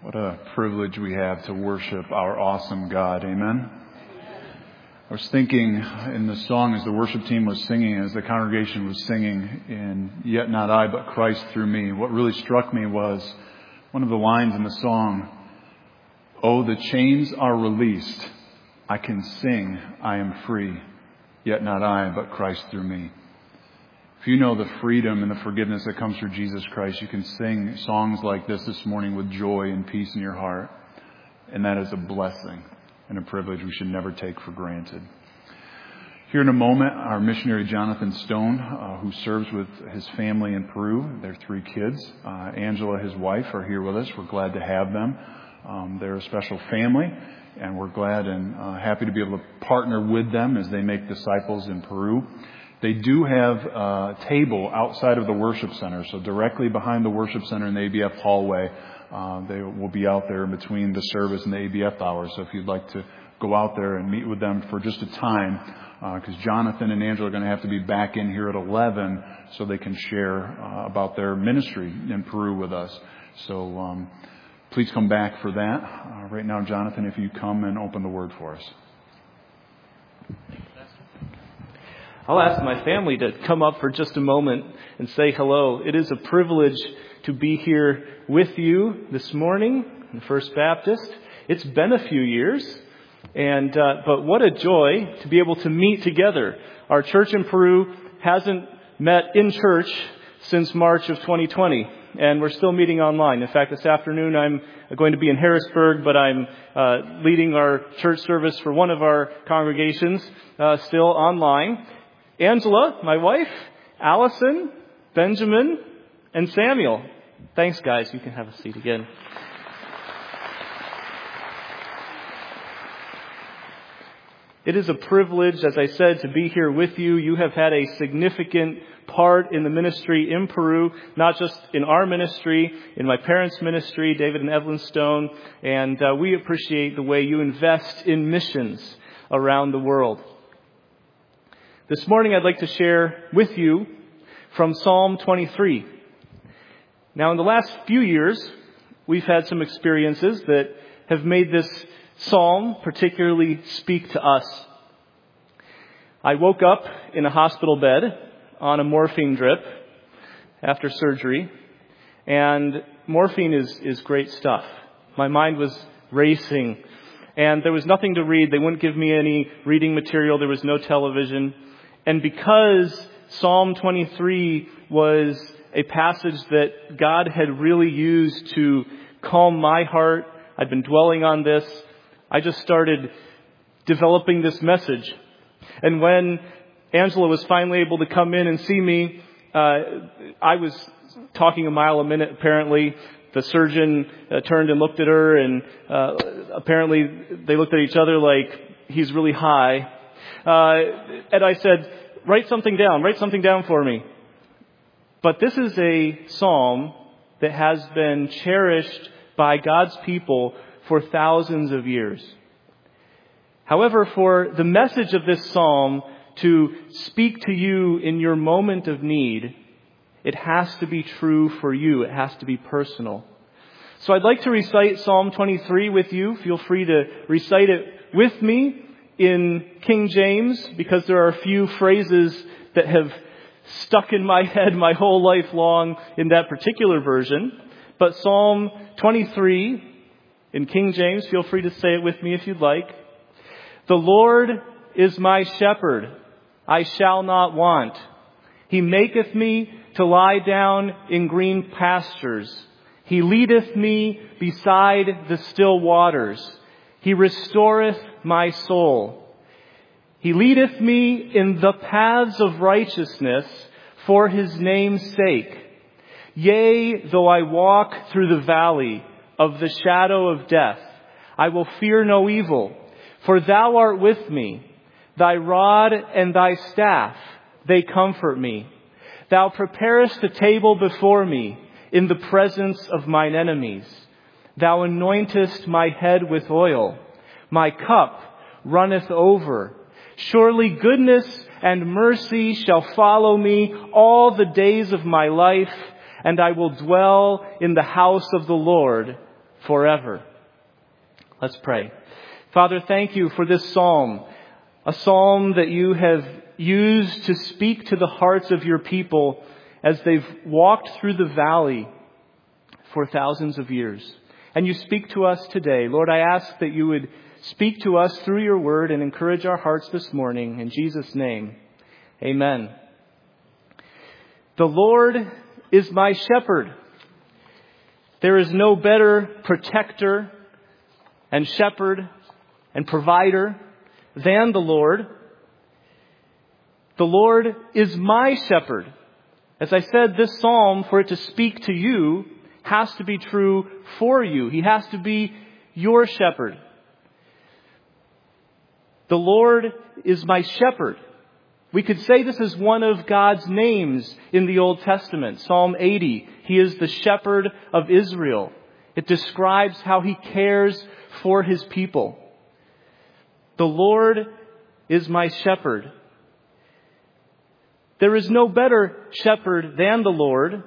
What a privilege we have to worship our awesome God. Amen. I was thinking in the song as the worship team was singing, as the congregation was singing, in Yet Not I, But Christ Through Me, what really struck me was one of the lines in the song, "Oh, the chains are released. I can sing, I am free. Yet not I, but Christ through me." If you know the freedom and the forgiveness that comes through Jesus Christ, you can sing songs like this morning with joy and peace in your heart. And that is a blessing and a privilege we should never take for granted. Here in a moment, our missionary Jonathan Stone, who serves with his family in Peru, their 3 kids, Angela, his wife, are here with us. We're glad to have them. They're a special family, and we're glad and happy to be able to partner with them as they make disciples in Peru. They do have a table outside of the worship center, so directly behind the worship center in the ABF hallway. They will be out there in between the service and the ABF hours. So if you'd like to go out there and meet with them for just a time, because Jonathan and Angela are going to have to be back in here at 11 so they can share about their ministry in Peru with us. So please come back for that. Right now, Jonathan, if you come and open the word for us. I'll ask my family to come up for just a moment and say hello. It is a privilege to be here with you this morning in First Baptist. It's been a few years, but what a joy to be able to meet together. Our church in Peru hasn't met in church since March of 2020, and we're still meeting online. In fact, this afternoon I'm going to be in Harrisburg, but I'm leading our church service for one of our congregations still online. Angela, my wife, Allison, Benjamin, and Samuel. Thanks, guys. You can have a seat again. It is a privilege, as I said, to be here with you. You have had a significant part in the ministry in Peru, not just in our ministry, in my parents' ministry, David and Evelyn Stone, and we appreciate the way you invest in missions around the world. This morning I'd like to share with you from Psalm 23. Now, in the last few years, we've had some experiences that have made this psalm particularly speak to us. I woke up in a hospital bed on a morphine drip after surgery, and morphine is great stuff. My mind was racing, and there was nothing to read. They wouldn't give me any reading material. There was no television. And because Psalm 23 was a passage that God had really used to calm my heart, I'd been dwelling on this, I just started developing this message. And when Angela was finally able to come in and see me, I was talking a mile a minute, apparently. The surgeon turned and looked at her, and apparently they looked at each other like, he's really high. And I said, write something down for me. But this is a psalm that has been cherished by God's people for thousands of years. However, for the message of this psalm to speak to you in your moment of need, it has to be true for you. It has to be personal. So I'd like to recite Psalm 23 with you. Feel free to recite it with me in King James, because there are a few phrases that have stuck in my head my whole life long in that particular version. But Psalm 23 in King James, feel free to say it with me if you'd like. The Lord is my shepherd, I shall not want. He maketh me to lie down in green pastures. He leadeth me beside the still waters. He restoreth my soul. He leadeth me in the paths of righteousness for his name's sake. Yea, though I walk through the valley of the shadow of death, I will fear no evil, for thou art with me. Thy rod and thy staff, they comfort me. Thou preparest a table before me in the presence of mine enemies. Thou anointest my head with oil. My cup runneth over. Surely goodness and mercy shall follow me all the days of my life, and I will dwell in the house of the Lord forever. Let's pray. Father, thank you for this psalm, a psalm that you have used to speak to the hearts of your people as they've walked through the valley for thousands of years. And you speak to us today. Lord, I ask that you would speak to us through your word and encourage our hearts this morning. In Jesus' name, amen. The Lord is my shepherd. There is no better protector and shepherd and provider than the Lord. The Lord is my shepherd. As I said, this psalm, for it to speak to you, has to be true for you. He has to be your shepherd. The Lord is my shepherd. We could say this is one of God's names in the Old Testament. Psalm 80, He is the shepherd of Israel. It describes how He cares for His people. The Lord is my shepherd. There is no better shepherd than the Lord.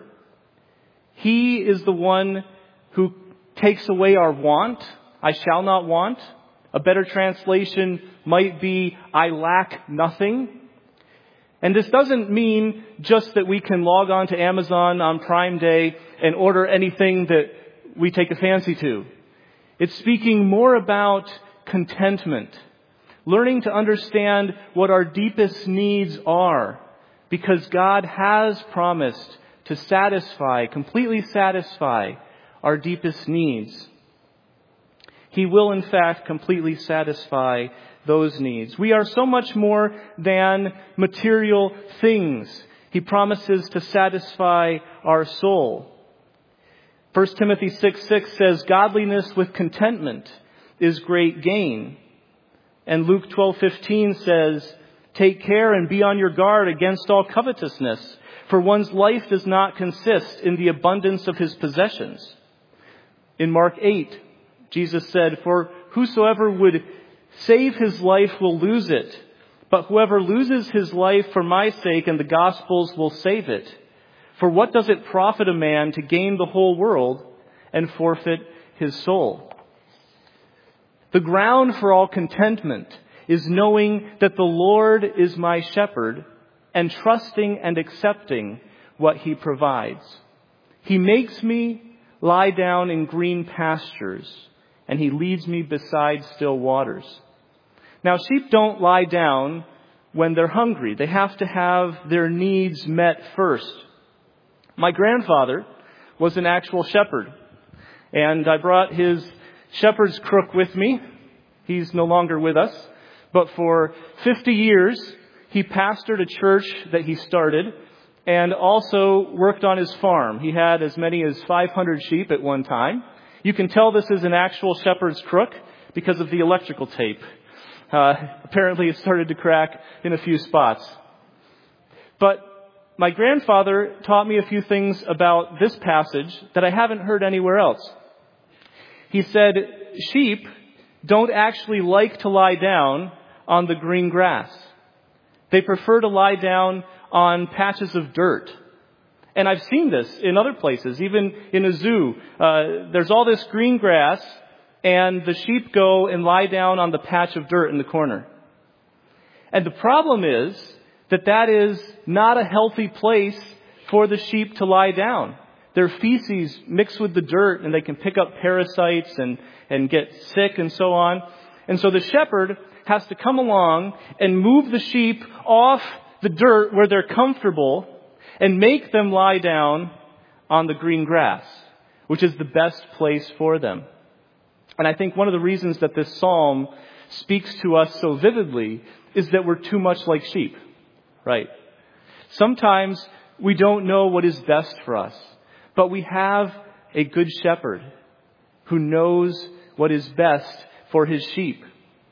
He is the one who takes away our want. I shall not want. A better translation might be, I lack nothing. And this doesn't mean just that we can log on to Amazon on Prime Day and order anything that we take a fancy to. It's speaking more about contentment, learning to understand what our deepest needs are, because God has promised to satisfy, completely satisfy our deepest needs. He will, in fact, completely satisfy those needs. We are so much more than material things. He promises to satisfy our soul. 1 Timothy 6:6 says, godliness with contentment is great gain. And Luke 12:15 says, take care and be on your guard against all covetousness, for one's life does not consist in the abundance of his possessions. In Mark 8, Jesus said, for whosoever would save his life will lose it, but whoever loses his life for my sake and the gospel's will save it. For what does it profit a man to gain the whole world and forfeit his soul? The ground for all contentment is knowing that the Lord is my shepherd and trusting and accepting what He provides. He makes me lie down in green pastures, and He leads me beside still waters. Now, sheep don't lie down when they're hungry. They have to have their needs met first. My grandfather was an actual shepherd, and I brought his shepherd's crook with me. He's no longer with us, but for 50 years, he pastored a church that he started and also worked on his farm. He had as many as 500 sheep at one time. You can tell this is an actual shepherd's crook because of the electrical tape. Apparently it started to crack in a few spots. But my grandfather taught me a few things about this passage that I haven't heard anywhere else. He said, sheep don't actually like to lie down on the green grass. They prefer to lie down on patches of dirt. And I've seen this in other places, even in a zoo. There's all this green grass, and the sheep go and lie down on the patch of dirt in the corner. And the problem is that is not a healthy place for the sheep to lie down. Their feces mix with the dirt, and they can pick up parasites and get sick and so on. And so the shepherd has to come along and move the sheep off the dirt where they're comfortable and make them lie down on the green grass, which is the best place for them. And I think one of the reasons that this psalm speaks to us so vividly is that we're too much like sheep, right? Sometimes we don't know what is best for us, but we have a good shepherd who knows what is best for his sheep.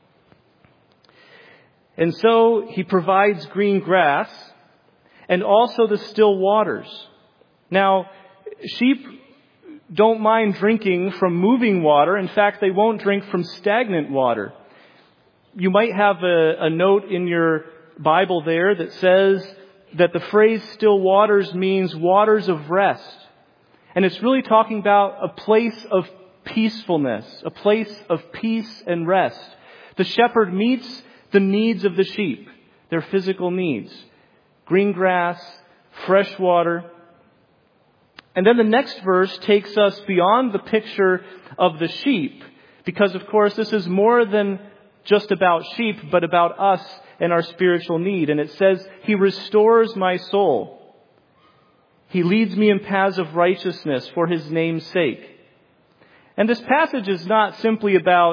And so he provides green grass and also the still waters. Now, sheep don't mind drinking from moving water. In fact, they won't drink from stagnant water. You might have a note in your Bible there that says that the phrase still waters means waters of rest. And it's really talking about a place of peacefulness, a place of peace and rest. The shepherd meets the needs of the sheep, their physical needs. Green grass, fresh water. And then the next verse takes us beyond the picture of the sheep, because of course this is more than just about sheep, but about us and our spiritual need. And it says, He restores my soul. He leads me in paths of righteousness for His name's sake. And this passage is not simply about,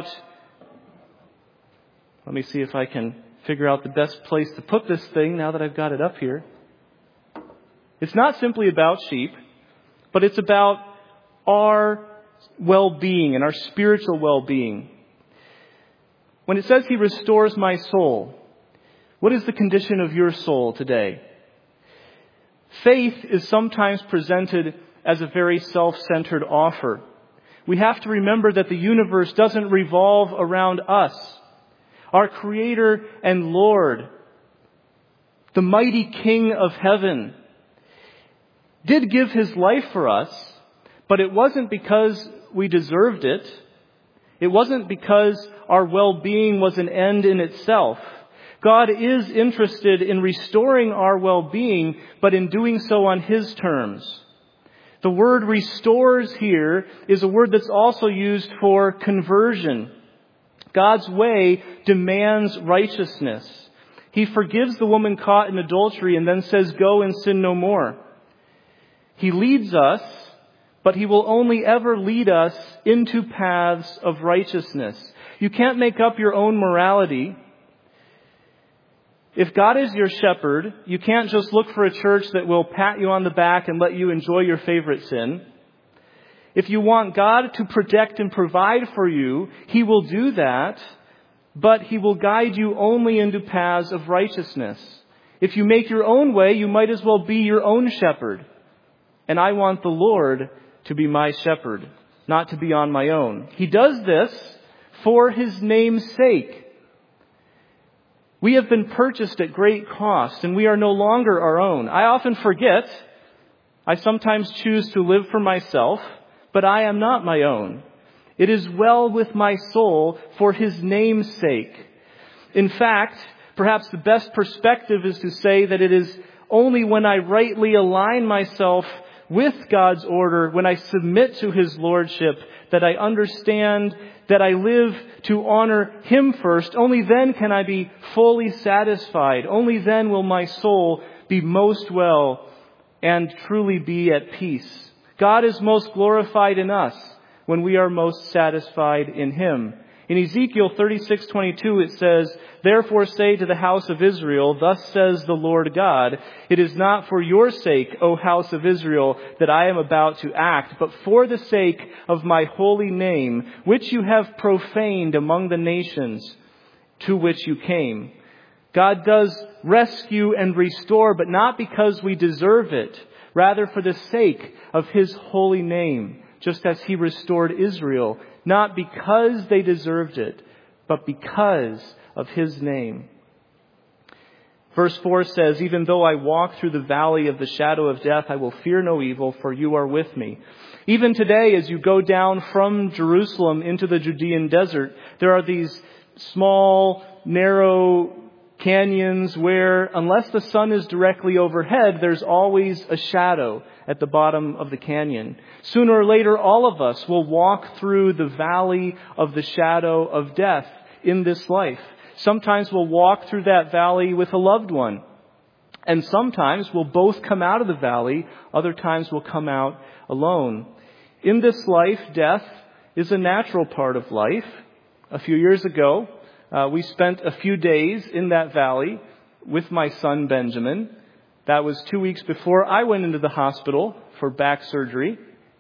let me see if I can figure out the best place to put this thing now that I've got it up here. It's not simply about sheep, but it's about our well-being and our spiritual well-being. When it says He restores my soul, what is the condition of your soul today? Faith is sometimes presented as a very self-centered offer. We have to remember that the universe doesn't revolve around us. Our Creator and Lord, the mighty King of heaven, did give His life for us, but it wasn't because we deserved it. It wasn't because our well-being was an end in itself. God is interested in restoring our well-being, but in doing so on His terms. The word restores here is a word that's also used for conversion. God's way demands righteousness. He forgives the woman caught in adultery and then says, "Go and sin no more." He leads us, but He will only ever lead us into paths of righteousness. You can't make up your own morality. If God is your shepherd, you can't just look for a church that will pat you on the back and let you enjoy your favorite sin. If you want God to protect and provide for you, He will do that, but He will guide you only into paths of righteousness. If you make your own way, you might as well be your own shepherd. And I want the Lord to be my shepherd, not to be on my own. He does this for His name's sake. We have been purchased at great cost, and we are no longer our own. I often forget. I sometimes choose to live for myself, but I am not my own. It is well with my soul for His name's sake. In fact, perhaps the best perspective is to say that it is only when I rightly align myself with God's order, when I submit to His lordship, that I understand that I live to honor Him first. Only then can I be fully satisfied. Only then will my soul be most well and truly be at peace. God is most glorified in us when we are most satisfied in Him. In Ezekiel 36:22 it says, "Therefore say to the house of Israel, thus says the Lord God, it is not for your sake, O house of Israel, that I am about to act, but for the sake of my holy name, which you have profaned among the nations to which you came." God does rescue and restore, but not because we deserve it, rather for the sake of His holy name, just as He restored Israel, not because they deserved it, but because of His name. Verse 4 says, "Even though I walk through the valley of the shadow of death, I will fear no evil, for you are with me." Even today, as you go down from Jerusalem into the Judean desert, there are these small, narrow canyons where, unless the sun is directly overhead, there's always a shadow at the bottom of the canyon. Sooner or later, all of us will walk through the valley of the shadow of death in this life. Sometimes we'll walk through that valley with a loved one. And sometimes we'll both come out of the valley. Other times we'll come out alone. In this life, death is a natural part of life. A few years ago, we spent a few days in that valley with my son Benjamin. That was 2 weeks before I went into the hospital for back surgery.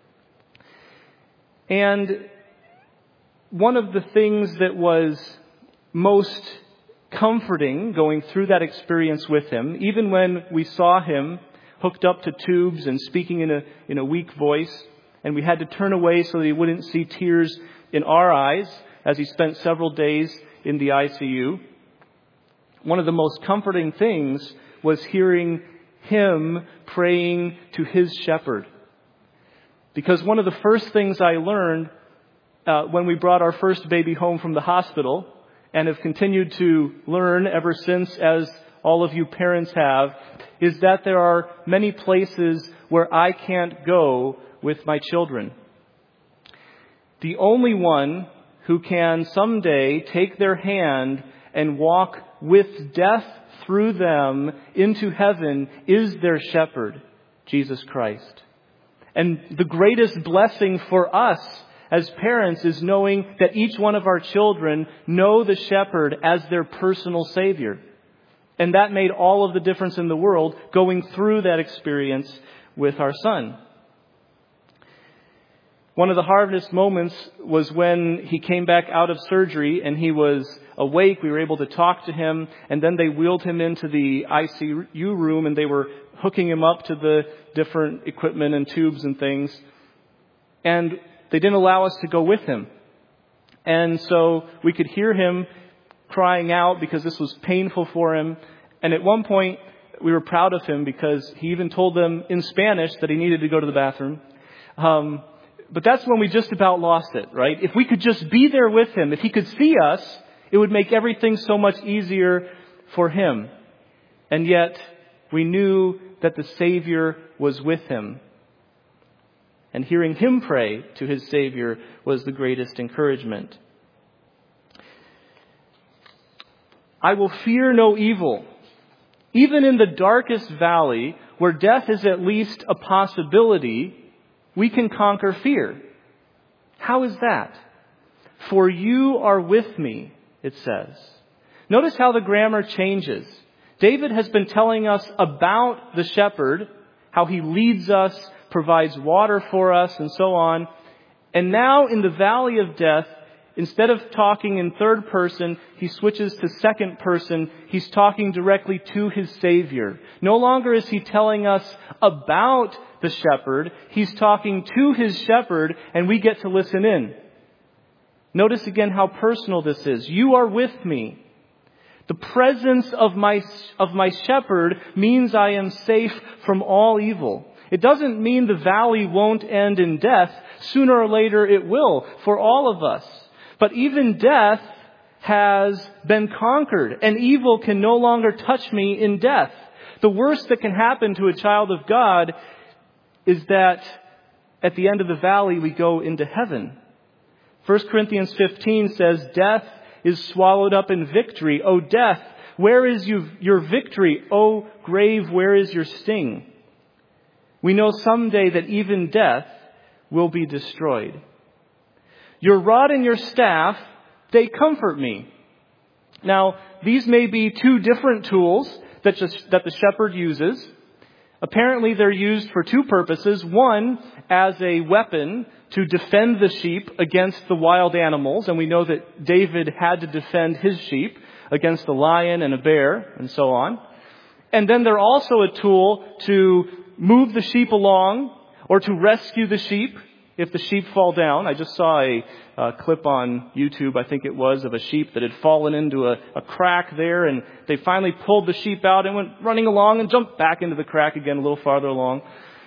And one of the things that was most comforting going through that experience with him, even when we saw him hooked up to tubes and speaking in a weak voice, and we had to turn away so that he wouldn't see tears in our eyes as he spent several days in the ICU. One of the most comforting things was hearing him praying to his shepherd. Because one of the first things I learned when we brought our first baby home from the hospital, and have continued to learn ever since, as all of you parents have, is that there are many places where I can't go with my children. The only one who can someday take their hand and walk with death through them into heaven is their shepherd, Jesus Christ. And the greatest blessing for us as parents is knowing that each one of our children know the shepherd as their personal Savior. And that made all of the difference in the world going through that experience with our son. One of the hardest moments was when he came back out of surgery and he was awake. We were able to talk to him, and then they wheeled him into the ICU room and they were hooking him up to the different equipment and tubes and things. And they didn't allow us to go with him. And so we could hear him crying out because this was painful for him. And at one point, we were proud of him because he even told them in Spanish that he needed to go to the bathroom. But that's when we just about lost it, right? If we could just be there with him, if he could see us, it would make everything so much easier for him. And yet, we knew that the Savior was with him. And hearing him pray to his Savior was the greatest encouragement. I will fear no evil. Even in the darkest valley, where death is at least a possibility, we can conquer fear. How is that? For you are with me, it says. Notice how the grammar changes. David has been telling us about the shepherd, how he leads us, provides water for us, and so on. And now in the valley of death, instead of talking in third person, he switches to second person. He's talking directly to his Savior. No longer is he telling us about the shepherd. He's talking to his shepherd, and we get to listen in. Notice again how personal this is. You are with me. The presence of my shepherd means I am safe from all evil. It doesn't mean the valley won't end in death. Sooner or later it will for all of us. But even death has been conquered, and evil can no longer touch me in death. The worst that can happen to a child of God is that at the end of the valley we go into heaven. 1 Corinthians 15 says, death is swallowed up in victory. O death, where is your victory? O grave, where is your sting? We know someday that even death will be destroyed. Your rod and your staff, they comfort me. Now, these may be two different tools that the shepherd uses. Apparently, they're used for two purposes. One, as a weapon to defend the sheep against the wild animals. And we know that David had to defend his sheep against a lion and a bear and so on. And then they're also a tool to move the sheep along or to rescue the sheep if the sheep fall down. I just saw a clip on YouTube, I think it was, of a sheep that had fallen into a crack there, and they finally pulled the sheep out and went running along and jumped back into the crack again a little farther along.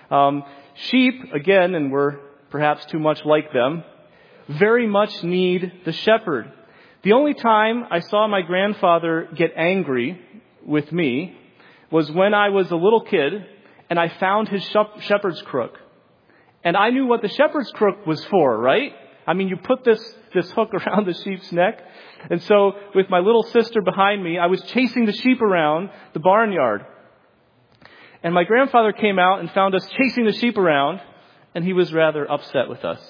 Sheep, again, and we're perhaps too much like them, very much need the shepherd. The only time I saw my grandfather get angry with me was when I was a little kid and I found his shepherd's crook. And I knew what the shepherd's crook was for, right? I mean, you put this hook around the sheep's neck. And so with my little sister behind me, I was chasing the sheep around the barnyard. And my grandfather came out and found us chasing the sheep around, and he was rather upset with us.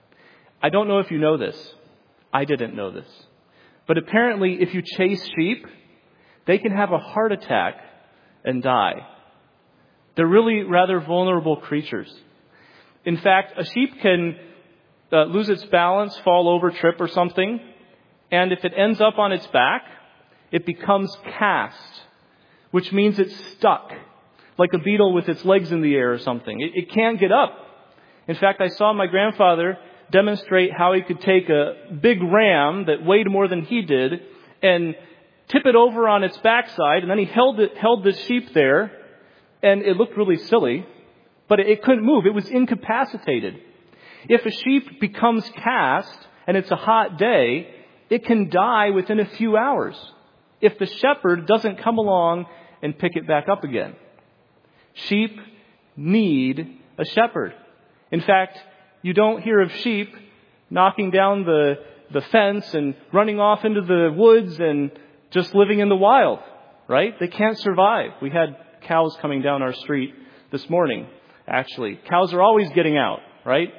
I don't know if you know this. I didn't know this. But apparently, if you chase sheep, they can have a heart attack and die. They're really rather vulnerable creatures. In fact, a sheep can lose its balance, fall over, trip or something. And if it ends up on its back, it becomes cast, which means it's stuck, like a beetle with its legs in the air or something. It can't get up. In fact, I saw my grandfather demonstrate how he could take a big ram that weighed more than he did and tip it over on its backside, and then he held the sheep there, and it looked really silly, but it couldn't move. It was incapacitated. If a sheep becomes cast, and it's a hot day, it can die within a few hours if the shepherd doesn't come along and pick it back up again. Sheep need a shepherd. In fact, you don't hear of sheep knocking down the fence and running off into the woods and just living in the wild, right? They can't survive. We had cows coming down our street this morning, actually. Cows are always getting out, right?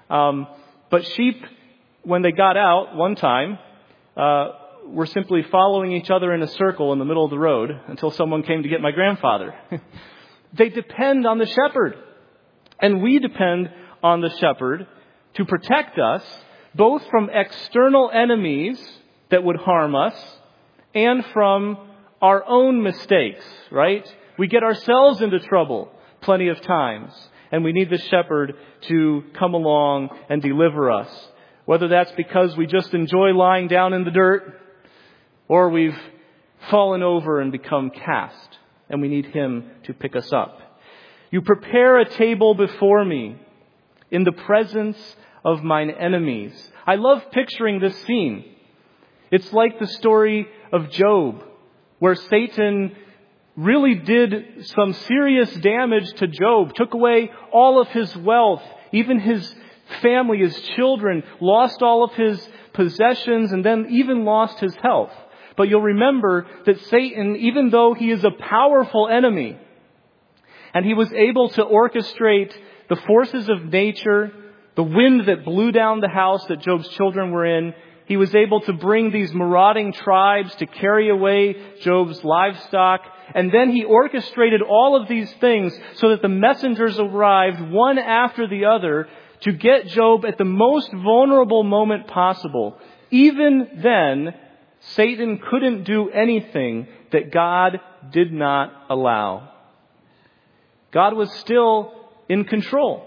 But sheep, when they got out one time, were simply following each other in a circle in the middle of the road until someone came to get my grandfather. They depend on the shepherd. And we depend on the shepherd to protect us both from external enemies that would harm us and from our own mistakes, right? We get ourselves into trouble plenty of times, and we need the shepherd to come along and deliver us. Whether that's because we just enjoy lying down in the dirt, or we've fallen over and become cast, and we need him to pick us up. You prepare a table before me in the presence of mine enemies. I love picturing this scene. It's like the story of Job, where Satan really did some serious damage to Job, took away all of his wealth, even his family, his children, lost all of his possessions, and then even lost his health. But you'll remember that Satan, even though he is a powerful enemy, and he was able to orchestrate the forces of nature, the wind that blew down the house that Job's children were in, he was able to bring these marauding tribes to carry away Job's livestock. And then he orchestrated all of these things so that the messengers arrived one after the other to get Job at the most vulnerable moment possible. Even then, Satan couldn't do anything that God did not allow. God was still in control.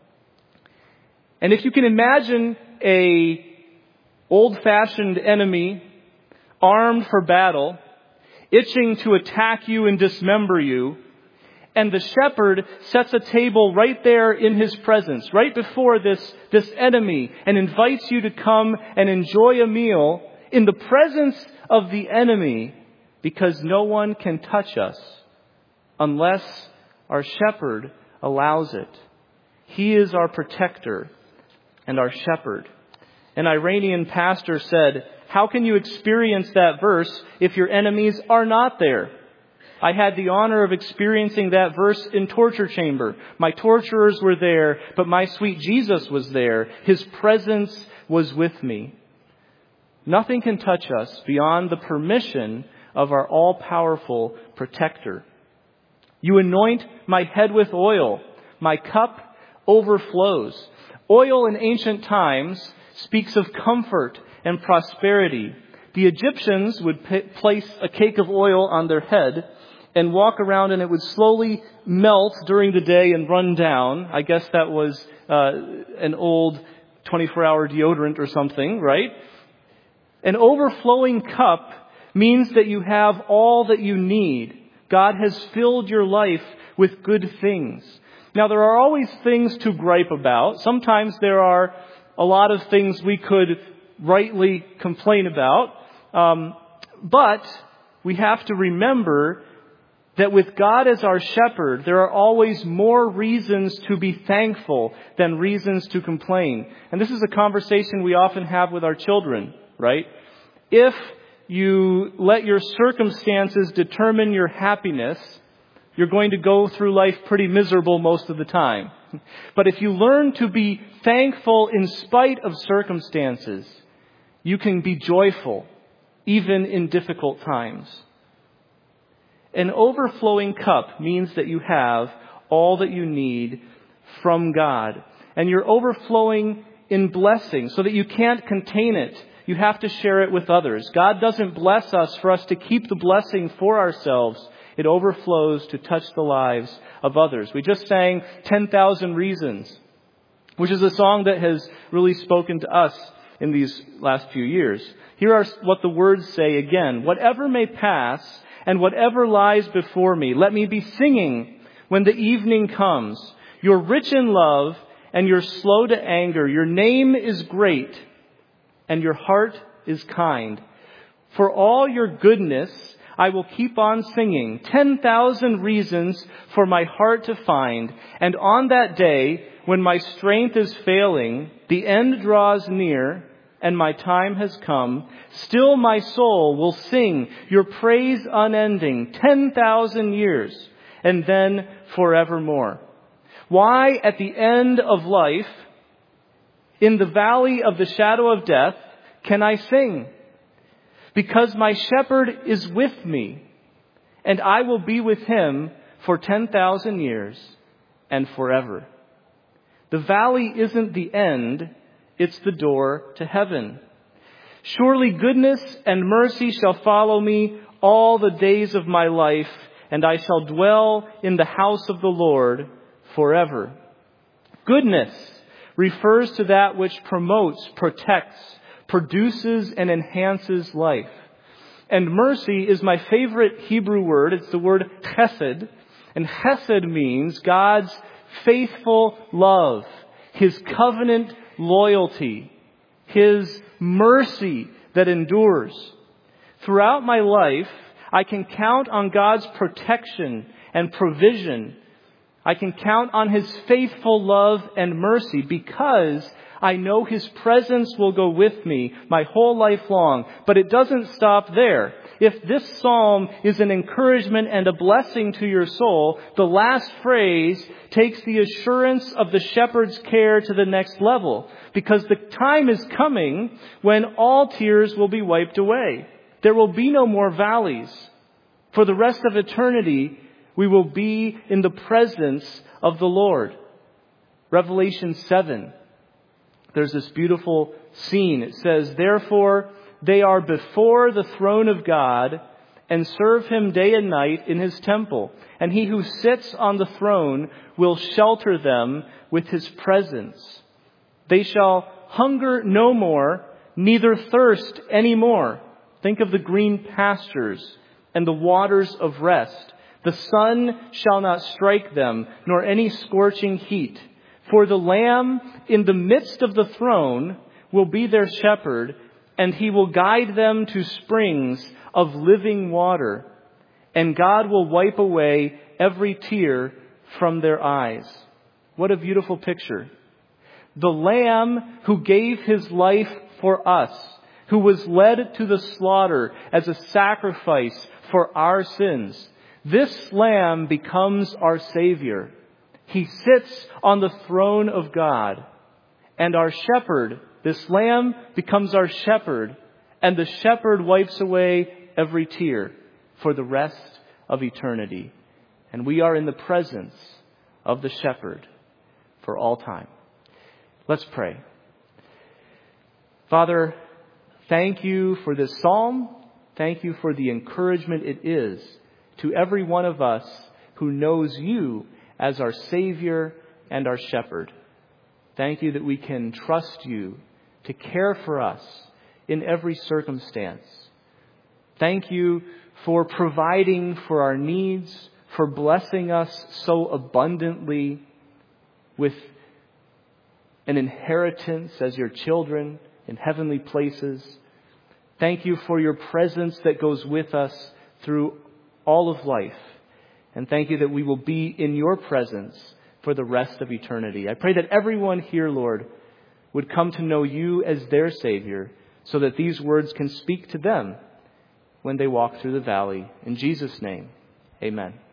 And if you can imagine a old-fashioned enemy, armed for battle, itching to attack you and dismember you, and the shepherd sets a table right there in his presence, right before this enemy, and invites you to come and enjoy a meal in the presence of the enemy, because no one can touch us unless our shepherd allows it. He is our protector and our shepherd. An Iranian pastor said, "How can you experience that verse if your enemies are not there?" I had the honor of experiencing that verse in torture chamber. My torturers were there, but my sweet Jesus was there. His presence was with me. Nothing can touch us beyond the permission of our all-powerful protector. You anoint my head with oil. My cup overflows. Oil in ancient times speaks of comfort and prosperity. The Egyptians would place a cake of oil on their head and walk around, and it would slowly melt during the day and run down. I guess that was an old 24-hour deodorant or something, right? An overflowing cup means that you have all that you need. God has filled your life with good things. Now, there are always things to gripe about. Sometimes there are a lot of things we could rightly complain about. But we have to remember that with God as our shepherd, there are always more reasons to be thankful than reasons to complain. And this is a conversation we often have with our children, right? If you let your circumstances determine your happiness, you're going to go through life pretty miserable most of the time. But if you learn to be thankful in spite of circumstances, you can be joyful even in difficult times. An overflowing cup means that you have all that you need from God. And you're overflowing in blessing so that you can't contain it. You have to share it with others. God doesn't bless us for us to keep the blessing for ourselves. It overflows to touch the lives of others. We just sang 10,000 Reasons, which is a song that has really spoken to us in these last few years. Here are what the words say again. Whatever may pass and whatever lies before me, let me be singing when the evening comes. You're rich in love and you're slow to anger. Your name is great. and your heart is kind. For all your goodness, I will keep on singing 10,000 reasons for my heart to find. And on that day, when my strength is failing, the end draws near, and my time has come, still my soul will sing your praise unending 10,000 years, and then forevermore. Why, at the end of life, in the valley of the shadow of death, can I sing? Because my shepherd is with me, and I will be with him for 10,000 years and forever. The valley isn't the end, it's the door to heaven. Surely goodness and mercy shall follow me all the days of my life, and I shall dwell in the house of the Lord forever. Goodness refers to that which promotes, protects, produces, and enhances life. And mercy is my favorite Hebrew word. It's the word chesed. And chesed means God's faithful love, His covenant loyalty, His mercy that endures. Throughout my life, I can count on God's protection and provision. I can count on His faithful love and mercy because I know His presence will go with me my whole life long. But it doesn't stop there. If this psalm is an encouragement and a blessing to your soul, the last phrase takes the assurance of the shepherd's care to the next level. Because the time is coming when all tears will be wiped away. There will be no more valleys. For the rest of eternity, we will be in the presence of the Lord. Revelation 7. There's this beautiful scene. It says, "Therefore they are before the throne of God and serve Him day and night in His temple. And He who sits on the throne will shelter them with His presence. They shall hunger no more, neither thirst any more." Think of the green pastures and the waters of rest. "The sun shall not strike them, nor any scorching heat. For the Lamb in the midst of the throne will be their shepherd, and He will guide them to springs of living water. And God will wipe away every tear from their eyes." What a beautiful picture. The Lamb who gave His life for us, who was led to the slaughter as a sacrifice for our sins. This Lamb becomes our Savior. He sits on the throne of God. And our shepherd, this Lamb, becomes our shepherd. And the shepherd wipes away every tear for the rest of eternity. And we are in the presence of the shepherd for all time. Let's pray. Father, thank you for this psalm. Thank you for the encouragement it is to every one of us who knows you as our Savior and our shepherd. Thank you that we can trust you to care for us in every circumstance. Thank you for providing for our needs, for blessing us so abundantly with an inheritance as your children in heavenly places. Thank you for your presence that goes with us through all of life. And thank you that we will be in your presence for the rest of eternity. I pray that everyone here, Lord, would come to know you as their Savior so that these words can speak to them when they walk through the valley. In Jesus' name, amen.